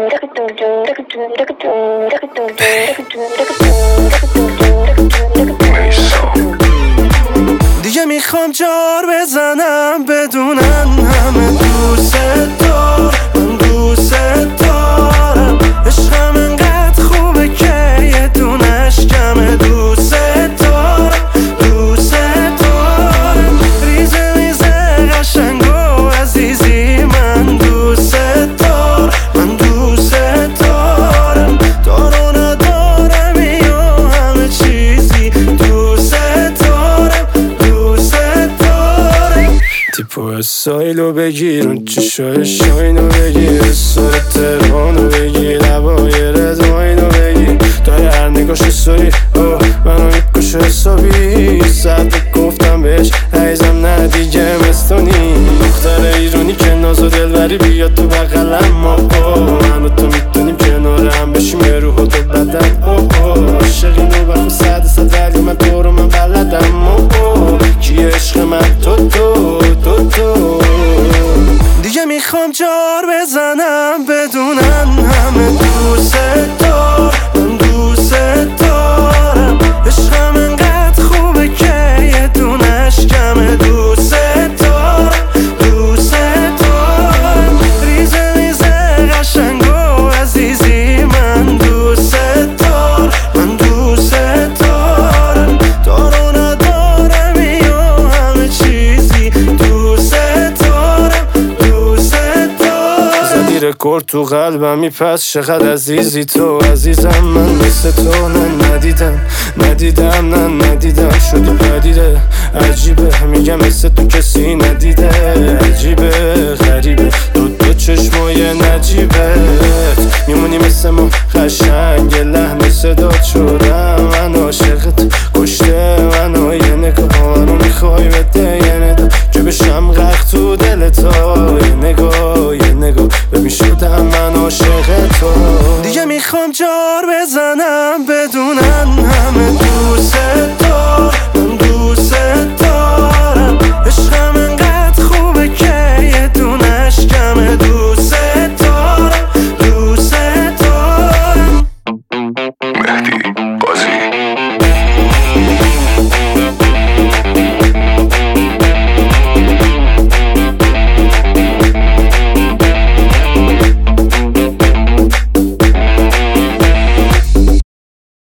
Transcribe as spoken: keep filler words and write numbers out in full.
دیگه میخوام جار بزنم بدونن همه دوست دار، من دوست دارم. عشقم انقدر خوبه که یه دونش کمه. دوست دارم دوست دارم، ریزه ریزه قشنگ و عزیزی. من دوست دارم من دوست دارم، دارو ندارم یا همه چیزی. دوست دارم دوست دارم. تیپو اسایلو بگیر، اون چشای شاینو بگیر، سر تلفونو بگیر، لبای رزماینو بگیر. داره هر نگاش سوری اوه منو میکشه حسابی. صد گفتم بهش عیزم نه دیگه مستونی. دختر ایرانی که ناز و دلبری بیاد تو بغلم. ما من و تو میتونیم کنار هم بشیم یه روح و دل بدن. عاشقین و بخون صد صد ولی من تو رو من بلدم. کیه عشق من؟ تو تو تو تو. دیگه میخوام جار بزنم بدونن همه دوست دار، من دوست دارم. عشقم انقدر خوبه که یه دونش کمه. دوست دارم دوست دارم، ریزه ریزه قشنگ و عزیزی. من دوست دارم من دوست دارم، دارو ندارم یا همه چیزی. دوست دارم دوست دارم. زدی رکورد تو قلبم میپس چقدر عزیزی تو عزیزم. من مثل تو نه ندیدم ندیدم نه ندیدم. شدی پدیده عجیبه، میگم مثل تو کسی ندیده. عجیبه غریبه دو دو چشمای نجیبت. میمونی مثل ما قشنگ لحن صدات شدم. من عاشقت کشته منو، یه نگاه رو میخوای بده یه ندا. جو بشم غرق تو دل تا